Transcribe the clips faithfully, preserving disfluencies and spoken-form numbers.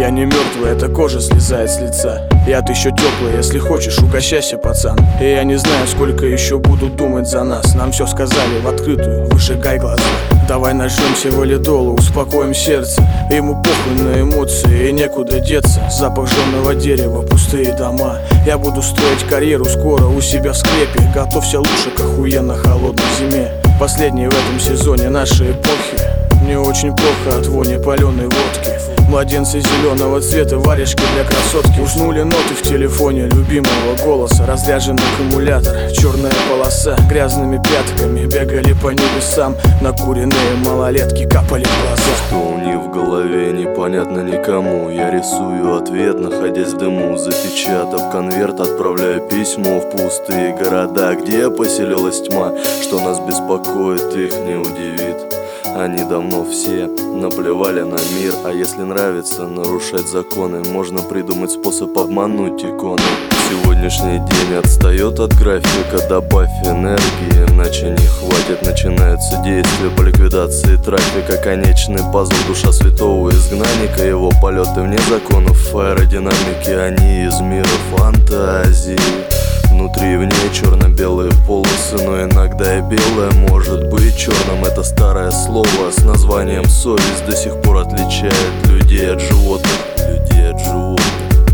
Я не мертвый, эта кожа слезает с лица. Яд еще теплый, если хочешь, угощайся, пацан. И я не знаю, сколько еще будут думать за нас. Нам все сказали в открытую, выжигай глаза. Давай нажмемся валидола, успокоим сердце. Ему похуй на эмоции и некуда деться. Запах жженого дерева, пустые дома. Я буду строить карьеру скоро у себя в склепе. Готовься лучше к охуенно холодной зиме. Последний в этом сезоне нашей эпохи. Мне очень плохо от вони паленой водки. Младенцы зеленого цвета, варежки для красотки. Уснули ноты в телефоне любимого голоса. Разряженный аккумулятор, черная полоса. Грязными пятками бегали по небесам. Накуренные малолетки капали в глаза. Что у них в голове, непонятно никому. Я рисую ответ, находясь в дыму. Запечатав конверт, отправляю письмо в пустые города, где поселилась тьма. Что нас беспокоит, их не удивит. Они давно все наплевали на мир. А если нравится нарушать законы, можно придумать способ обмануть иконы. Сегодняшний день отстает от графика. Добавь энергии, иначе не хватит. Начинаются действия по ликвидации трафика. Конечный пазл, душа святого изгнанника. Его полеты вне законов аэродинамики. Они из мира фантазии. Внутри и вне черно-белые полосы, но иногда и белое может быть черным. Это старое слово с названием совесть до сих пор отличает людей от животных. Людей от животных.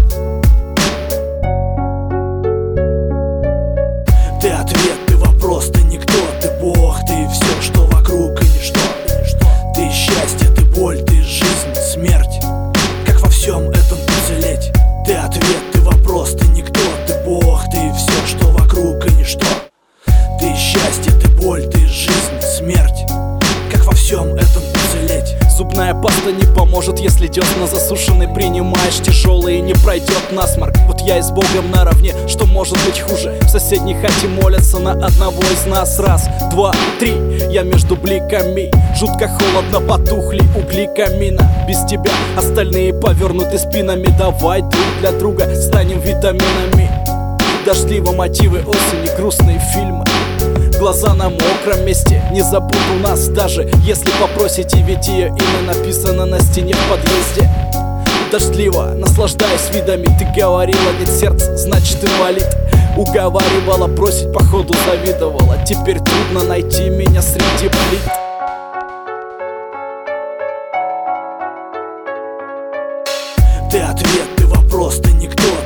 Ты ответ, ты вопрос, ты никто, ты Бог, ты все, что вокруг и ничто. Ты счастье, ты боль, ты жизнь, смерть. Как во всем этом уцелеть? Ты ответ, ты вопрос, ты никто, ты Бог, ты все, что вокруг и ничто. Ты счастье, ты боль, ты жизнь, смерть. Как во всем этом уцелеть? Зубная паста не поможет, если десна засушены. Принимаешь тяжелый и не пройдет насморк. Вот я и с Богом наравне, что может быть хуже? В соседней хате молятся на одного из нас. Раз, два, три, я между бликами. Жутко холодно, потухли угли камина. Без тебя остальные повернуты спинами. Давай друг для друга станем витаминами. Дождливо мотивы осени, грустные фильмы. Глаза на мокром месте, не забуду нас. Даже если попросите, ведь ее имя написано на стене в подъезде. Дождливо, наслаждаясь видами. Ты говорила, нет сердца, значит инвалид. Уговаривала бросить, походу завидовала. Теперь трудно найти меня среди плит. Ты ответ, ты вопрос, ты никто,